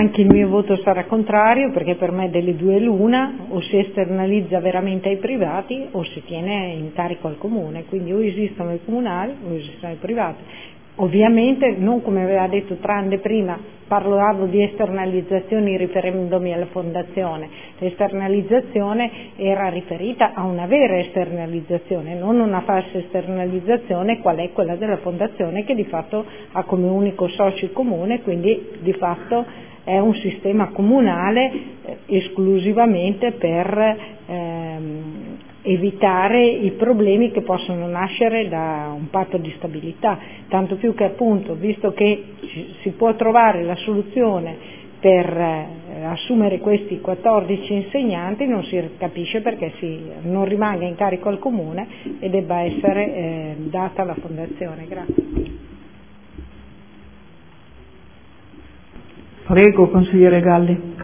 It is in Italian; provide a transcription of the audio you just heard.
anche il mio voto sarà contrario, perché per me delle due l'una: o si esternalizza veramente ai privati o si tiene in carico al comune, quindi o esistono i comunali o esistono i privati. Ovviamente non come aveva detto Trande prima, parlavo di esternalizzazioni riferendomi alla fondazione. L'esternalizzazione era riferita a una vera esternalizzazione, non una falsa esternalizzazione qual è quella della fondazione, che di fatto ha come unico socio il comune, quindi di fatto è un sistema comunale esclusivamente per evitare i problemi che possono nascere da un patto di stabilità, tanto più che appunto, visto che si può trovare la soluzione per assumere questi 14 insegnanti, non si capisce perché non rimanga in carico al comune e debba essere data alla fondazione. Grazie. Prego, consigliere Galli.